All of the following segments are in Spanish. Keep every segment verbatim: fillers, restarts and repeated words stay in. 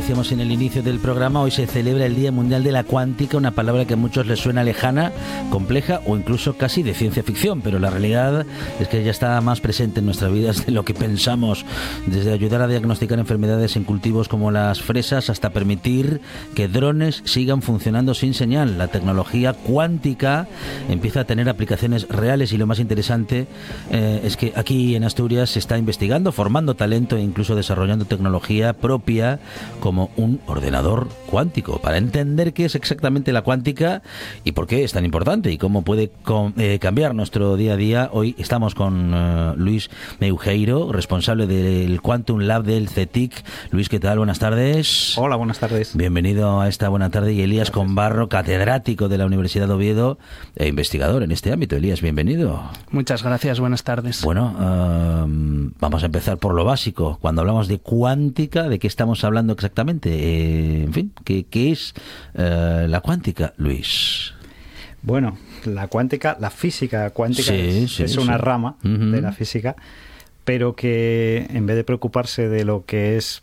decíamos en el inicio del programa, hoy se celebra el Día Mundial de la Cuántica, una palabra que a muchos les suena lejana, compleja o incluso casi de ciencia ficción, pero la realidad es que ya está más presente en nuestras vidas de lo que pensamos, desde ayudar a diagnosticar enfermedades en cultivos como las fresas hasta permitir que drones sigan funcionando sin señal. La tecnología cuántica empieza a tener aplicaciones reales y lo más interesante eh, es que aquí en Asturias se está investigando, formando talento e incluso desarrollando tecnología propia como un ordenador cuántico. Para entender qué es exactamente la cuántica y por qué es tan importante y cómo puede com- eh, cambiar nuestro día a día, hoy estamos con uh, Luis Meujeiro, responsable del Quantum Lab del C E T I C. Luis, ¿qué tal? Buenas tardes. Hola, buenas tardes. Bienvenido a esta buena tarde. Y Elías Gracias. Combarro, catedrático de la Universidad de Oviedo e investigador en este ámbito. Elías, bienvenido. Muchas gracias, buenas tardes. Bueno, uh, vamos a empezar por lo básico. Cuando hablamos de cuántica, ¿de qué estamos hablando exactamente? Eh, en fin, ¿qué, qué es uh, la cuántica, Luis? Bueno, la cuántica, la física cuántica Sí, es, sí, es una sí. rama Uh-huh. de la física, pero que en vez de preocuparse de lo que es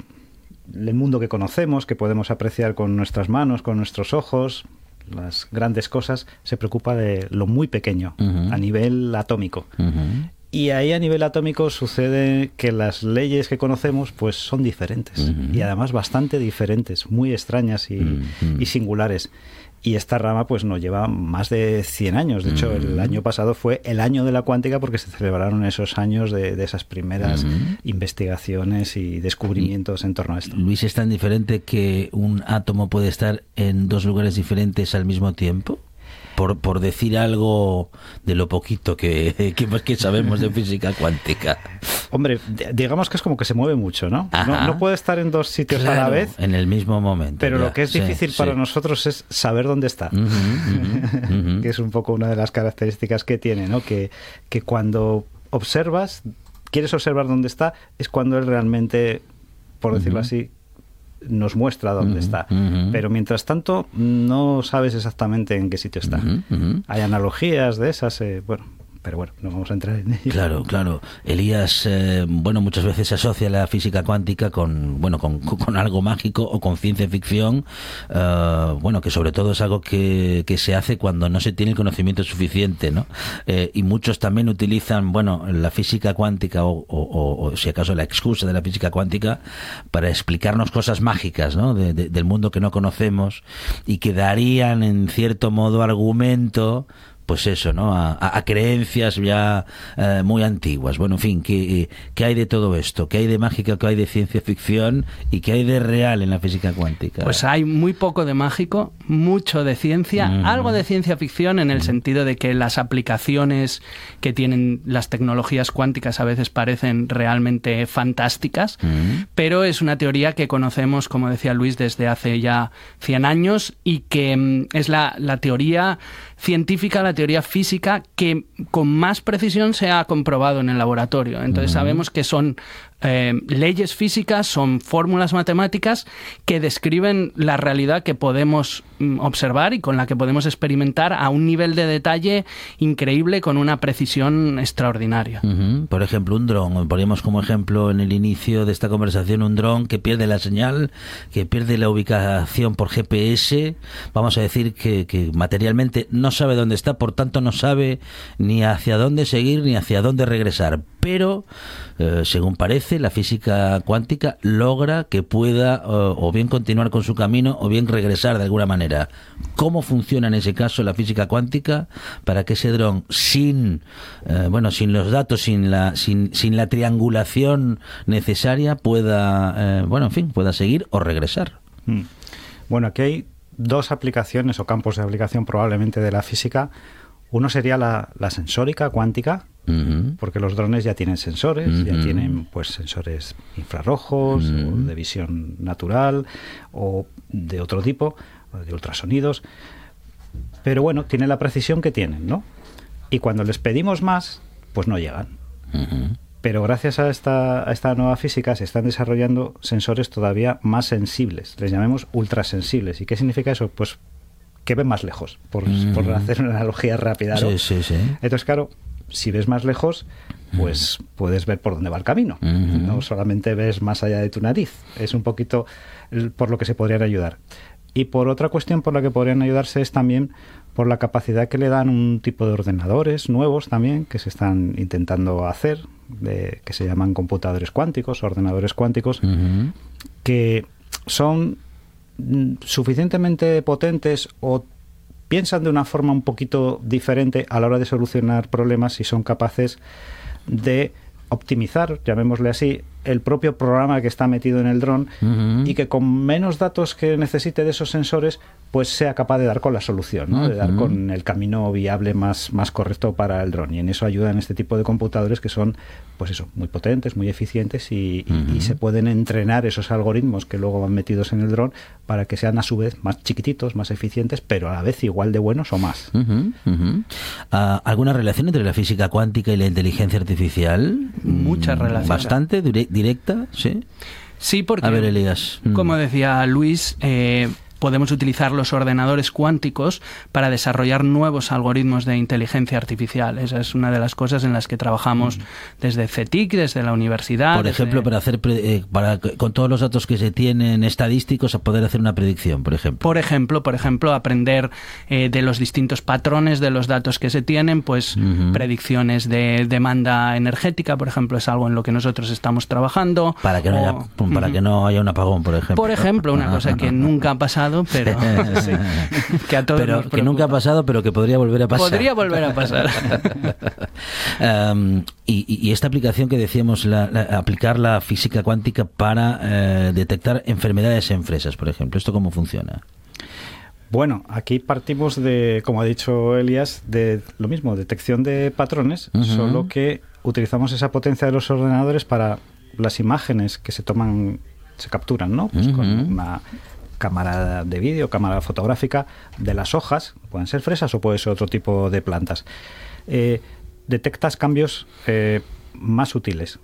el mundo que conocemos, que podemos apreciar con nuestras manos, con nuestros ojos, las grandes cosas, se preocupa de lo muy pequeño, Uh-huh. a nivel atómico. Uh-huh. Y ahí a nivel atómico sucede que las leyes que conocemos pues son diferentes, Uh-huh. y además bastante diferentes, muy extrañas y, Uh-huh. y singulares. Y esta rama pues nos lleva más de cien años. De hecho, Uh-huh. el año pasado fue el año de la cuántica porque se celebraron esos años de, de esas primeras Uh-huh. investigaciones y descubrimientos en torno a esto. Luis, ¿es tan diferente que un átomo puede estar en dos lugares diferentes al mismo tiempo? Por, por decir algo de lo poquito que, que, que sabemos de física cuántica. Hombre, d- digamos que es como que se mueve mucho, ¿no? Ajá. No, no puede estar en dos sitios a la Claro, vez, en el mismo momento. pero ya, lo que es sí, difícil para sí. nosotros es saber dónde está. Ujú, ujú, ujú. Que es un poco una de las características que tiene, ¿no? Que, que cuando observas, quieres observar dónde está, es cuando él realmente, por decirlo Ujú. así, nos muestra dónde Ujú, está. ujú. Pero mientras tanto, no sabes exactamente en qué sitio está. Ujú, ujú. Hay analogías de esas, eh, bueno, pero bueno, no vamos a entrar en ello. Claro, claro. Elías, eh, bueno, muchas veces se asocia la física cuántica con, bueno, con, con algo mágico o con ciencia ficción, eh, bueno, que sobre todo es algo que, que se hace cuando no se tiene el conocimiento suficiente, ¿no? Eh, y muchos también utilizan, bueno, la física cuántica o, o, o, o si acaso la excusa de la física cuántica para explicarnos cosas mágicas, ¿no? De, de, del mundo que no conocemos y que darían en cierto modo argumento, pues eso, ¿no? A, a, a creencias ya eh, muy antiguas. Bueno, en fin, ¿qué, ¿qué hay de todo esto? ¿Qué hay de mágica? ¿Qué hay de ciencia ficción? ¿Y qué hay de real en la física cuántica? Pues hay muy poco de mágico, mucho de ciencia, Mm. algo de ciencia ficción en el sentido de que las aplicaciones que tienen las tecnologías cuánticas a veces parecen realmente fantásticas, Mm. pero es una teoría que conocemos, como decía Luis, desde hace ya cien años y que mm, es la, la teoría científica, la teoría física que con más precisión se ha comprobado en el laboratorio. Entonces Ujú. sabemos que son eh, leyes físicas, son fórmulas matemáticas que describen la realidad que podemos mm, observar y con la que podemos experimentar a un nivel de detalle increíble con una precisión extraordinaria. Ujú. Por ejemplo, un dron. Poníamos como ejemplo en el inicio de esta conversación un dron que pierde la señal, que pierde la ubicación por G P S. Vamos a decir que, que materialmente no sabe dónde está, por tanto no sabe ni hacia dónde seguir ni hacia dónde regresar. Pero, eh, según parece, la física cuántica logra que pueda eh, o bien continuar con su camino o bien regresar de alguna manera. ¿Cómo funciona en ese caso la física cuántica para que ese dron, sin eh, bueno, sin los datos, sin la sin, sin la triangulación necesaria, pueda eh, bueno, en fin, pueda seguir o regresar? Mm. Bueno, aquí hay dos aplicaciones o campos de aplicación probablemente de la física. Uno sería la, la sensórica cuántica, Uh-huh. porque los drones ya tienen sensores, Uh-huh. ya tienen pues sensores infrarrojos, Uh-huh. o de visión natural o de otro tipo, de ultrasonidos. Pero bueno, tienen la precisión que tienen, ¿no? Y cuando les pedimos más, pues no llegan. Uh-huh. Pero gracias a esta, a esta nueva física se están desarrollando sensores todavía más sensibles. Les llamemos ultrasensibles. ¿Y qué significa eso? Pues que ven más lejos, por, Uh-huh. por hacer una analogía rápida, ¿no? Sí, sí, sí. Entonces, claro, si ves más lejos, pues puedes ver por dónde va el camino. Uh-huh. No solamente ves más allá de tu nariz. Es un poquito por lo que se podrían ayudar. Y por otra cuestión por la que podrían ayudarse es también por la capacidad que le dan un tipo de ordenadores nuevos también, que se están intentando hacer, de, que se llaman computadores cuánticos, ordenadores cuánticos, uh-huh. que son suficientemente potentes o piensan de una forma un poquito diferente a la hora de solucionar problemas y son capaces de optimizar, llamémosle así, el propio programa que está metido en el dron uh-huh. y que con menos datos que necesite de esos sensores, pues sea capaz de dar con la solución, ¿no? Uh-huh. De dar con el camino viable más, más correcto para el dron. Y en eso ayudan este tipo de computadores que son, pues eso, muy potentes, muy eficientes y, uh-huh. y, y se pueden entrenar esos algoritmos que luego van metidos en el dron para que sean a su vez más chiquititos, más eficientes, pero a la vez igual de buenos o más. Uh-huh. Uh-huh. Uh, ¿Alguna relación entre la física cuántica y la inteligencia artificial? Mucha relación. Bastante, directa, ¿sí? Sí, porque, a ver, Elías. como decía Luis, eh, podemos utilizar los ordenadores cuánticos para desarrollar nuevos algoritmos de inteligencia artificial. Esa es una de las cosas en las que trabajamos mm. desde C E T I C, desde la universidad. Por desde... ejemplo, para hacer eh, para con todos los datos que se tienen estadísticos a poder hacer una predicción, por ejemplo. Por ejemplo, por ejemplo, aprender eh, de los distintos patrones de los datos que se tienen, pues uh-huh. predicciones de demanda energética, por ejemplo, es algo en lo que nosotros estamos trabajando. Para que no, o, haya, para uh-huh. que no haya un apagón, por ejemplo. Por ejemplo, una cosa que nunca ha pasado, pero sí, que a todos pero nos que nunca ha pasado, pero que podría volver a pasar. Podría volver a pasar. um, y, y esta aplicación que decíamos, la, la, aplicar la física cuántica para eh, detectar enfermedades en fresas, por ejemplo, ¿esto cómo funciona? Bueno, aquí partimos de, como ha dicho Elías, de lo mismo, detección de patrones, uh-huh. solo que utilizamos esa potencia de los ordenadores para las imágenes que se toman, se capturan, ¿no? Pues uh-huh. con una cámara de vídeo, cámara fotográfica de las hojas, pueden ser fresas o puede ser otro tipo de plantas. Eh, detectas cambios eh, más sutiles.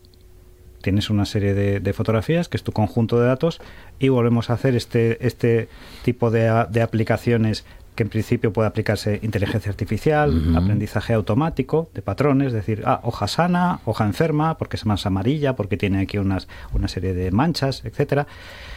Tienes una serie de, de fotografías, que es tu conjunto de datos, y volvemos a hacer este, este tipo de, de aplicaciones que en principio puede aplicarse inteligencia artificial, uh-huh. aprendizaje automático de patrones, es decir, ah, hoja sana, hoja enferma, porque es más amarilla, porque tiene aquí unas, una serie de manchas, etcétera.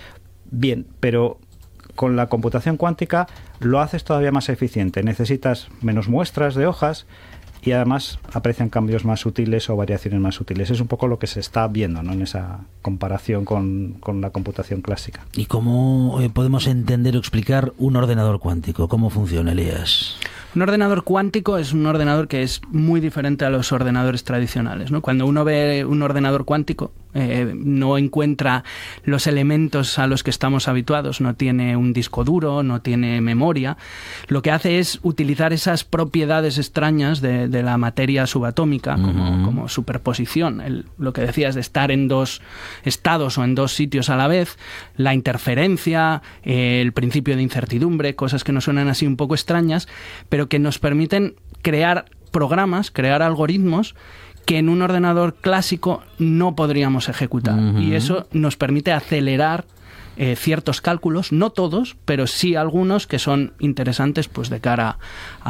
Bien, pero con la computación cuántica lo haces todavía más eficiente. Necesitas menos muestras de hojas y además aprecian cambios más sutiles o variaciones más sutiles. Es un poco lo que se está viendo, ¿no?, en esa comparación con, con la computación clásica. ¿Y cómo eh, podemos entender o explicar un ordenador cuántico? ¿Cómo funciona, Elías? Un ordenador cuántico es un ordenador que es muy diferente a los ordenadores tradicionales, ¿no? Cuando uno ve un ordenador cuántico, eh, no encuentra los elementos a los que estamos habituados, no tiene un disco duro, no tiene memoria. Lo que hace es utilizar esas propiedades extrañas de, de la materia subatómica, uh-huh. como, como superposición, el, lo que decías de estar en dos estados o en dos sitios a la vez, la interferencia, eh, el principio de incertidumbre, cosas que nos suenan así un poco extrañas, pero que nos permiten crear programas, crear algoritmos que en un ordenador clásico no podríamos ejecutar. Uh-huh. Y eso nos permite acelerar eh, ciertos cálculos, no todos, pero sí algunos que son interesantes pues de cara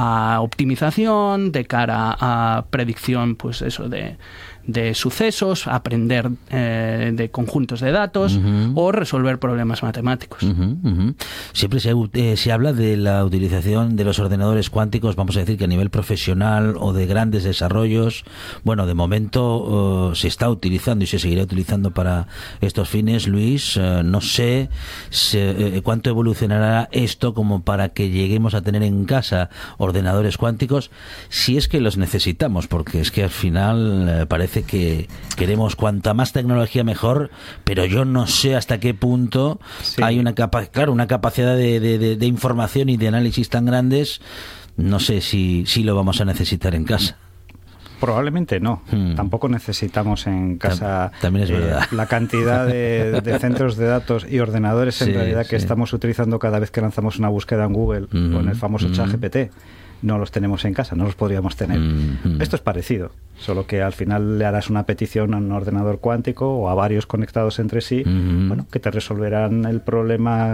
a optimización, de cara a predicción, pues eso de... de sucesos, aprender eh, de conjuntos de datos uh-huh. o resolver problemas matemáticos. Uh-huh, uh-huh. Siempre se, eh, se habla de la utilización de los ordenadores cuánticos, vamos a decir que a nivel profesional o de grandes desarrollos. Bueno, de momento uh, se está utilizando y se seguirá utilizando para estos fines. Luis, uh, no sé se, eh, cuánto evolucionará esto como para que lleguemos a tener en casa ordenadores cuánticos, si es que los necesitamos, porque es que al final eh, parece que queremos cuanta más tecnología mejor, pero yo no sé hasta qué punto sí. hay una capa, claro, una capacidad de, de, de, de información y de análisis tan grandes. No sé si, si lo vamos a necesitar en casa. Probablemente no. Hmm. Tampoco necesitamos en casa También es verdad. Eh, la cantidad de, de centros de datos y ordenadores en sí, realidad que sí. estamos utilizando cada vez que lanzamos una búsqueda en Google mm-hmm. con el famoso mm-hmm. ChatGPT. No los tenemos en casa, no los podríamos tener. Mm-hmm. Esto es parecido, solo que al final le harás una petición a un ordenador cuántico o a varios conectados entre sí, mm-hmm. bueno, que te resolverán el problema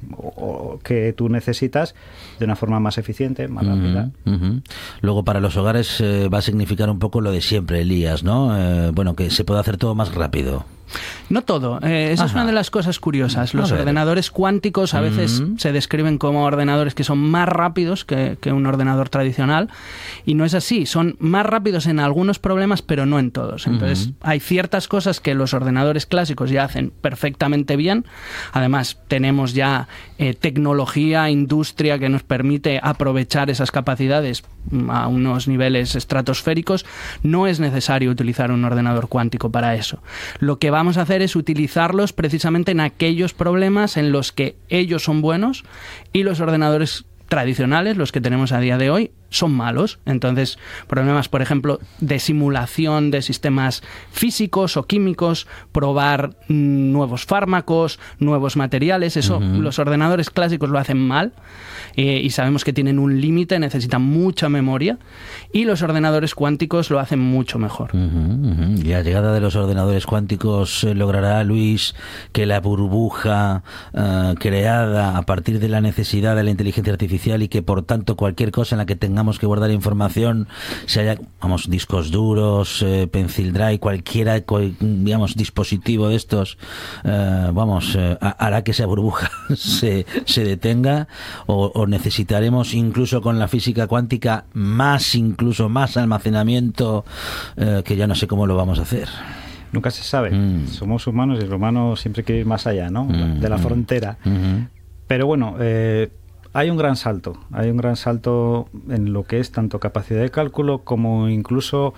o, o que tú necesitas de una forma más eficiente, más uh-huh, rápida. Uh-huh. Luego para los hogares eh, va a significar un poco lo de siempre, Elías, ¿no? Eh, bueno, que se puede hacer todo más rápido. No todo. Eh, esa Ajá. es una de las cosas curiosas. Los A ver. ordenadores cuánticos a veces Mm. se describen como ordenadores que son más rápidos que, que un ordenador tradicional, y no es así. Son más rápidos en algunos problemas, pero no en todos. Entonces, Ujú. hay ciertas cosas que los ordenadores clásicos ya hacen perfectamente bien. Además, tenemos ya eh, tecnología, industria que nos permite aprovechar esas capacidades mm, a unos niveles estratosféricos. No es necesario utilizar un ordenador cuántico para eso. Lo que vamos a hacer es utilizarlos precisamente en aquellos problemas en los que ellos son buenos y los ordenadores tradicionales, los que tenemos a día de hoy, son malos. Entonces, problemas, por ejemplo, de simulación de sistemas físicos o químicos, probar mm, nuevos fármacos, nuevos materiales, eso Uh-huh. los ordenadores clásicos lo hacen mal, eh, y sabemos que tienen un límite, necesitan mucha memoria, y los ordenadores cuánticos lo hacen mucho mejor. Uh-huh, uh-huh. Y la llegada de los ordenadores cuánticos eh, logrará, Luis, que la burbuja eh, creada a partir de la necesidad de la inteligencia artificial y que por tanto cualquier cosa en la que tengamos que guardar información, se haya, vamos, discos duros, eh, pencil drive, cualquiera, cual, digamos, dispositivo de estos, eh, vamos, eh, hará que esa burbuja se, se detenga, o, o necesitaremos incluso con la física cuántica más, incluso más almacenamiento, eh, que ya no sé cómo lo vamos a hacer. Nunca se sabe. Mm. Somos humanos y el humano siempre quiere ir más allá, ¿no? Mm, De la mm. frontera. Uh-huh. Pero bueno, eh, hay un gran salto. Hay un gran salto en lo que es tanto capacidad de cálculo como incluso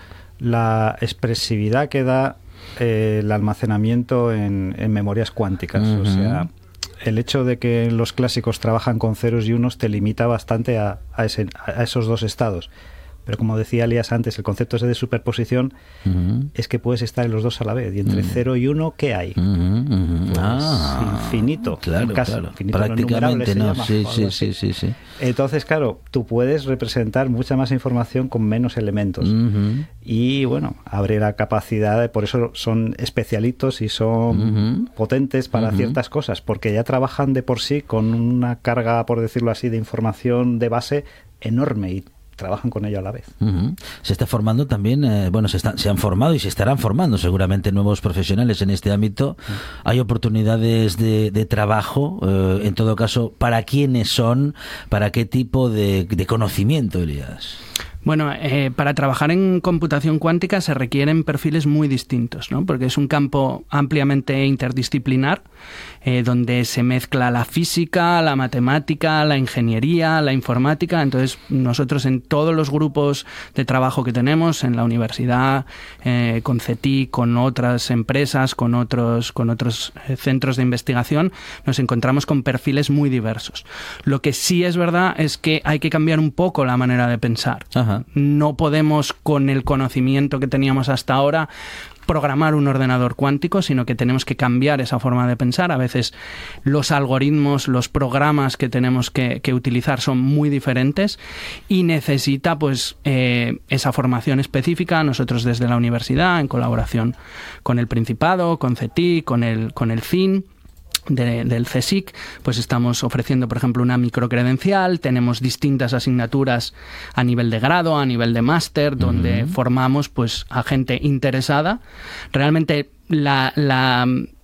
la expresividad que da eh, el almacenamiento en, en memorias cuánticas. Uh-huh. O sea, el hecho de que los clásicos trabajan con ceros y unos te limita bastante a, a, ese, a esos dos estados. Pero como decía Elías antes, el concepto ese de superposición Uh-huh. es que puedes estar en los dos a la vez. Y entre Uh-huh. cero y uno, ¿qué hay? Uh-huh, uh-huh. Pues ah, infinito, claro, casi, claro. infinito, Prácticamente no no, innumerable se sí, llama, o sí, algo sí, así. sí, sí. Entonces, claro, tú puedes representar mucha más información con menos elementos. Uh-huh. Y bueno, abre la capacidad, de, por eso son especialitos y son Uh-huh. potentes para Uh-huh. ciertas cosas, porque ya trabajan de por sí con una carga, por decirlo así, de información de base enorme y trabajan con ello a la vez. Uh-huh. Se está formando también, eh, bueno, se, están, se han formado y se estarán formando seguramente nuevos profesionales en este ámbito. Hay oportunidades de, de trabajo, eh, en todo caso, ¿para quiénes son? ¿Para qué tipo de, de conocimiento, Elías? Bueno, eh, para trabajar en computación cuántica se requieren perfiles muy distintos, ¿no? Porque es un campo ampliamente interdisciplinar, eh, donde se mezcla la física, la matemática, la ingeniería, la informática. Entonces, nosotros en todos los grupos de trabajo que tenemos, en la universidad, eh, con C E T I, con otras empresas, con otros, con otros eh, centros de investigación, nos encontramos con perfiles muy diversos. Lo que sí es verdad es que hay que cambiar un poco la manera de pensar. Ajá. No podemos, con el conocimiento que teníamos hasta ahora, programar un ordenador cuántico, sino que tenemos que cambiar esa forma de pensar. A veces los algoritmos, los programas que tenemos que, que utilizar son muy diferentes y necesita pues eh, esa formación específica. Nosotros desde la universidad, en colaboración con el Principado, con C E T I, con el, con el C I N, De, del C S I C, pues estamos ofreciendo, por ejemplo, una microcredencial. Tenemos distintas asignaturas a nivel de grado, a nivel de máster, donde uh-huh. formamos pues a gente interesada. Realmente la, la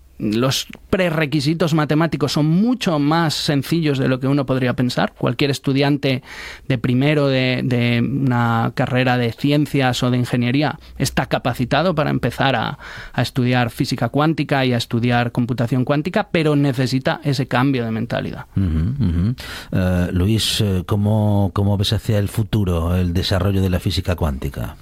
los prerequisitos matemáticos son mucho más sencillos de lo que uno podría pensar. Cualquier estudiante de primero de, de una carrera de ciencias o de ingeniería está capacitado para empezar a, a estudiar física cuántica y a estudiar computación cuántica, pero necesita ese cambio de mentalidad. Uh-huh, uh-huh. Uh, Luis, ¿cómo, ¿cómo ves hacia el futuro el desarrollo de la física cuántica?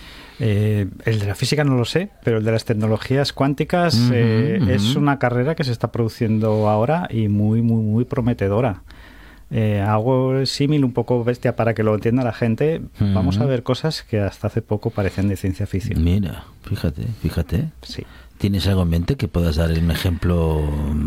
Eh, el de la física no lo sé, pero el de las tecnologías cuánticas uh-huh, eh, uh-huh. es una carrera que se está produciendo ahora y muy, muy, muy prometedora. Eh, algo símil, un poco bestia para que lo entienda la gente. Uh-huh. Vamos a ver cosas que hasta hace poco parecían de ciencia ficción. Mira, fíjate, fíjate. Sí. ¿Tienes algo en mente que puedas dar un ejemplo?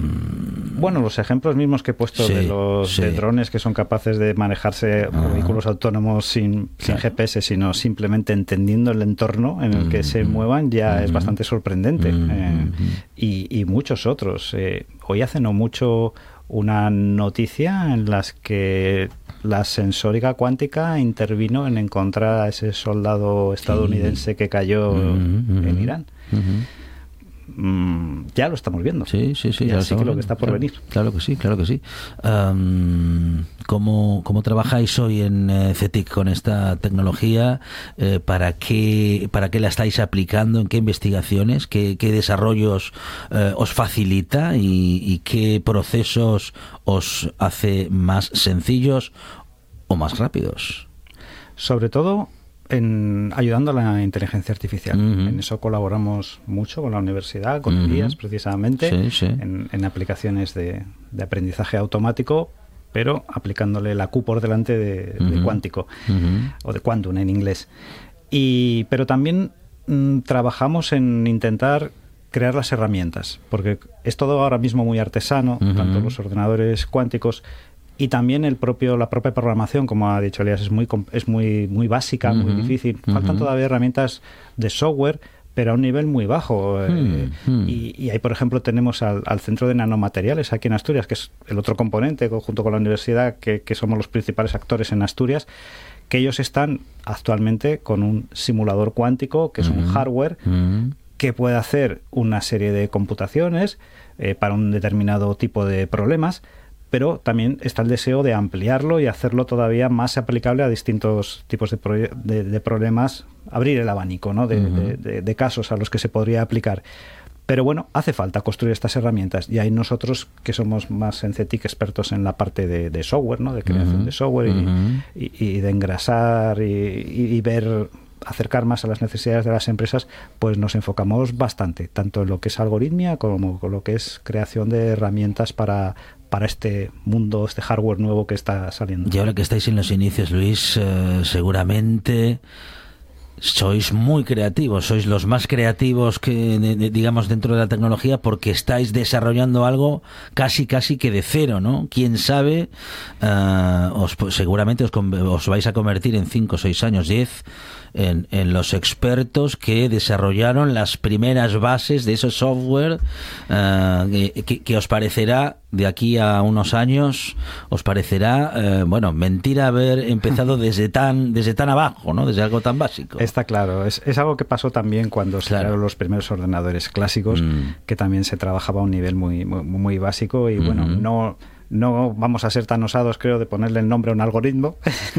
Bueno, los ejemplos mismos que he puesto sí, de los sí. de drones que son capaces de manejarse uh-huh. por vehículos autónomos sin, claro. sin G P S, sino simplemente entendiendo el entorno en el uh-huh. que se muevan, ya uh-huh. es bastante sorprendente. Uh-huh. Eh, y, y muchos otros. Eh, hoy hace no mucho una noticia en la que la sensórica cuántica intervino en encontrar a ese soldado estadounidense sí. que cayó uh-huh, uh-huh. en Irán. Uh-huh. Mm, ya lo estamos viendo. Sí, sí, sí. Así que lo que está por claro, venir. Claro que sí, claro que sí. Um, ¿cómo, ¿Cómo trabajáis hoy en eh, C E T I C con esta tecnología? Eh, ¿para, qué, ¿Para qué la estáis aplicando? ¿En qué investigaciones? ¿Qué, qué desarrollos eh, os facilita? Y, ¿Y qué procesos os hace más sencillos o más rápidos? Sobre todo en ayudando a la inteligencia artificial. Uh-huh. En eso colaboramos mucho con la universidad, con uh-huh. I A S precisamente, sí, sí. En, en aplicaciones de, de aprendizaje automático, pero aplicándole la Q por delante de, uh-huh. de cuántico, uh-huh. o de quantum en inglés. Y, pero también mm, trabajamos en intentar crear las herramientas, porque es todo ahora mismo muy artesano, uh-huh. tanto los ordenadores cuánticos y también el propio la propia programación, como ha dicho Elías, es muy es muy muy básica, uh-huh, muy difícil. Faltan uh-huh. todavía herramientas de software, pero a un nivel muy bajo. Uh-huh. Eh, y, y ahí, por ejemplo, tenemos al, al Centro de Nanomateriales aquí en Asturias, que es el otro componente, junto con la universidad, que, que somos los principales actores en Asturias, que ellos están actualmente con un simulador cuántico, que es uh-huh. un hardware, uh-huh. que puede hacer una serie de computaciones eh, para un determinado tipo de problemas, pero también está el deseo de ampliarlo y hacerlo todavía más aplicable a distintos tipos de, pro- de, de problemas, abrir el abanico, ¿no? de, uh-huh. de, de, de casos a los que se podría aplicar. Pero bueno, hace falta construir estas herramientas, y hay nosotros que somos más en C E T I C expertos en la parte de, de software, ¿no? De creación uh-huh. de software y, uh-huh. y, y de engrasar y, y, y ver, acercar más a las necesidades de las empresas, pues nos enfocamos bastante, tanto en lo que es algoritmia como con lo que es creación de herramientas para para este mundo, este hardware nuevo que está saliendo. Y ahora que estáis en los inicios, Luis, eh, seguramente sois muy creativos, sois los más creativos que, de, de, digamos, dentro de la tecnología, porque estáis desarrollando algo casi casi que de cero, ¿no? Quién sabe, uh, os, pues, seguramente os, os vais a convertir en cinco, seis años, diez, en, en los expertos que desarrollaron las primeras bases de ese software, uh, que, que os parecerá de aquí a unos años, os parecerá, eh, bueno, mentira haber empezado desde tan desde tan abajo, ¿no? Desde algo tan básico. Está claro, es, es algo que pasó también cuando claro. se crearon los primeros ordenadores clásicos, mm. que también se trabajaba a un nivel muy muy, muy básico y mm-hmm. bueno, no no vamos a ser tan osados, creo, de ponerle el nombre a un algoritmo,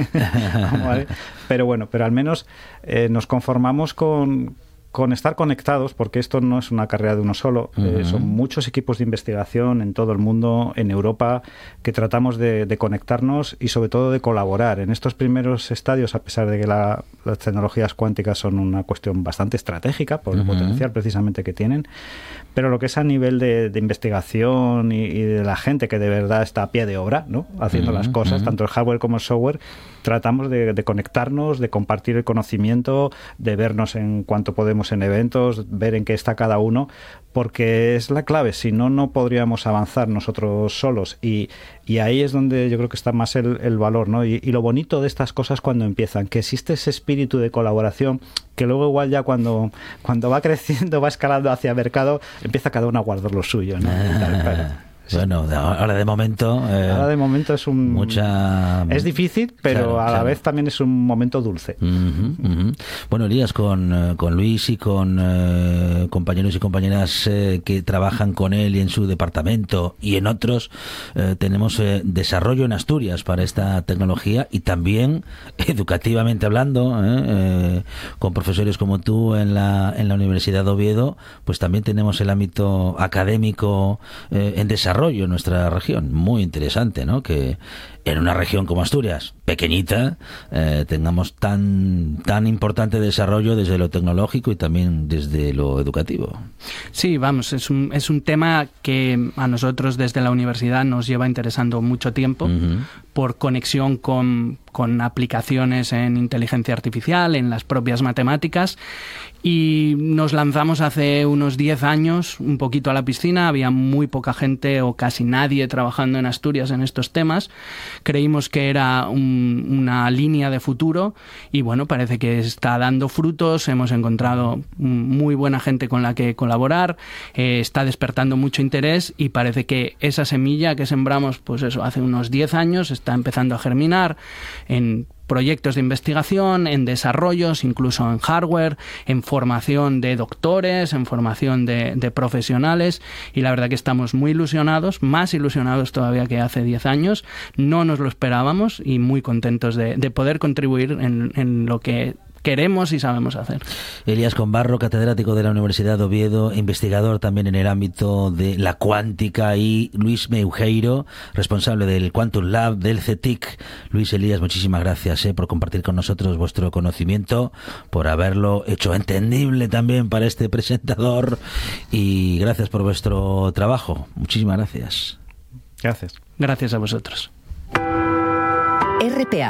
¿vale? Pero bueno, pero al menos eh, nos conformamos con con estar conectados, porque esto no es una carrera de uno solo, uh-huh. eh, son muchos equipos de investigación en todo el mundo, en Europa, que tratamos de, de conectarnos y sobre todo de colaborar. En estos primeros estadios, a pesar de que la, las tecnologías cuánticas son una cuestión bastante estratégica por uh-huh. el potencial precisamente que tienen, pero lo que es a nivel de, de investigación y, y de la gente que de verdad está a pie de obra, ¿no? Haciendo uh-huh. las cosas, uh-huh. tanto el hardware como el software, tratamos de, de conectarnos, de compartir el conocimiento, de vernos en cuanto podemos en eventos, ver en qué está cada uno, porque es la clave. Si no, no podríamos avanzar nosotros solos, y, y ahí es donde yo creo que está más el, el valor, ¿no? Y, y lo bonito de estas cosas cuando empiezan, que existe ese espíritu de colaboración, que luego igual ya cuando, cuando va creciendo, va escalando hacia mercado, empieza cada uno a guardar lo suyo, ¿no? Y tal, pero, bueno, ahora de momento... Eh, ahora de momento es un... Mucha... Es difícil, pero claro, a la claro. vez también es un momento dulce. Uh-huh, uh-huh. Bueno, Elías, con, con Luis y con eh, compañeros y compañeras eh, que trabajan con él y en su departamento y en otros, eh, tenemos eh, desarrollo en Asturias para esta tecnología, y también, educativamente hablando, eh, eh, con profesores como tú en la, en la Universidad de Oviedo, pues también tenemos el ámbito académico eh, en desarrollo en nuestra región. Muy interesante, ¿no? Que en una región como Asturias, pequeñita, eh, tengamos tan tan importante desarrollo desde lo tecnológico y también desde lo educativo. Sí, vamos, es un, es un tema que a nosotros desde la universidad nos lleva interesando mucho tiempo, uh-huh. por conexión con, con aplicaciones en inteligencia artificial, en las propias matemáticas, y nos lanzamos hace unos diez años un poquito a la piscina. Había muy poca gente o casi nadie trabajando en Asturias en estos temas. Creímos que era un un, una línea de futuro y bueno, parece que está dando frutos, hemos encontrado muy buena gente con la que colaborar, eh, está despertando mucho interés y parece que esa semilla que sembramos pues eso hace unos diez años está empezando a germinar en proyectos de investigación, en desarrollos, incluso en hardware, en formación de doctores, en formación de, de profesionales y la verdad que estamos muy ilusionados, más ilusionados todavía que hace diez años, no nos lo esperábamos y muy contentos de, de poder contribuir en, en lo que queremos y sabemos hacer. Elías Combarro, catedrático de la Universidad de Oviedo, investigador también en el ámbito de la cuántica, y Luis Meujeiro, responsable del Quantum Lab del C E T I C. Luis, Elías, muchísimas gracias eh, por compartir con nosotros vuestro conocimiento, por haberlo hecho entendible también para este presentador y gracias por vuestro trabajo. Muchísimas gracias. Gracias. Gracias a vosotros. R P A